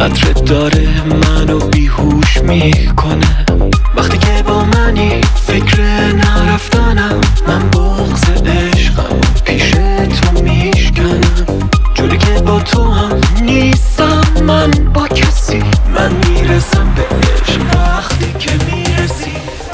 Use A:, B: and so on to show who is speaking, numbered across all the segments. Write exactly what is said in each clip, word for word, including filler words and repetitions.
A: عطرت داره منو بیهوش میکنه. وقتی که با منی فکر نرفتنم، من بغض عشقم پیش تو میشکنم. جوری که با تو هم نیستم من با کسی، من میرسم به عشق وقتی که میرسی.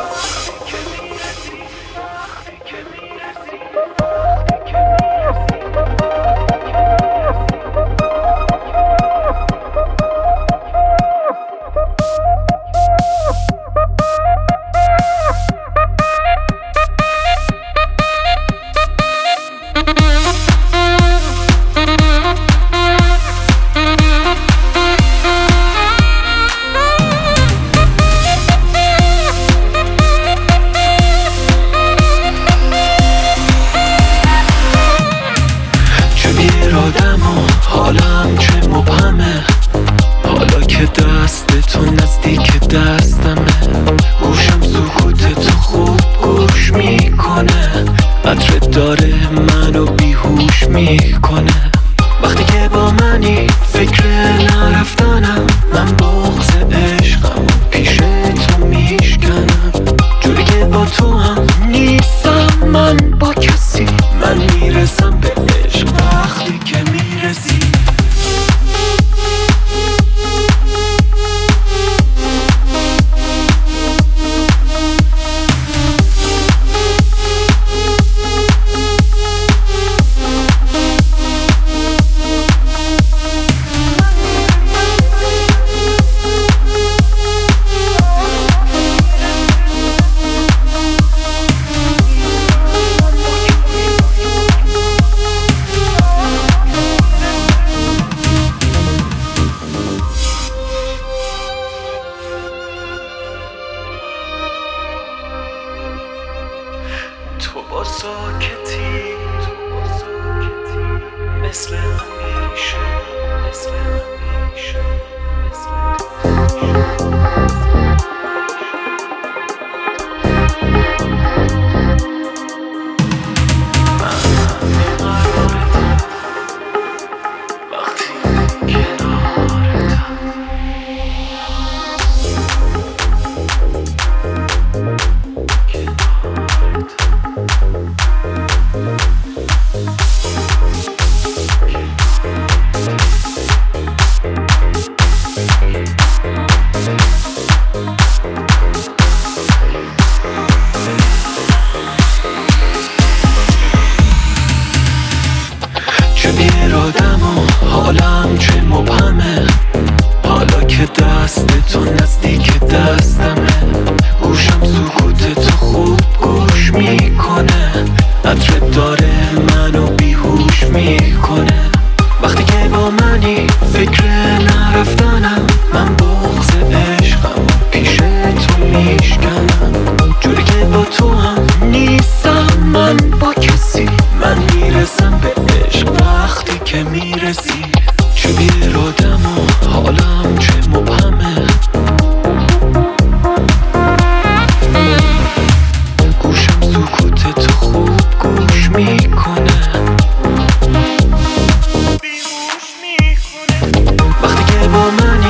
A: حالم چه مبهمه، حالا که دست تو نزدیک دستمه. گوشم سکوت تو خوب گوش میکنه، عطرت داره منو بیهوش میکنه. وقتی که با منی فکر نرفتنم، من بغض عشقم پیش تو میشکنم. جوری که با تو هم نیستم من با کسی، من میرسم به عشق وقتی که میرسی. تو با ساکتی، تو با ساکتی مثل همیشه، مثل همیشه، مثل بیرادم و حالم چه مبهمه، حالا که دست تو نزدیک دستمه. گوشم سکوت تو خوب گوش میکنه، عطرت داره منو بیهوش میکنه. وقتی که با منی فکر نرفتنم، من بغض عشقم پیش تو میشکنم. جوری که با تو هم نیستم من با کسی، من میرسم به عشق وقتی که میرسی. چه بیرادم و حالم چه مبهمه، گوشم سکوت تو خوب گوش میکنه. وقتی که با من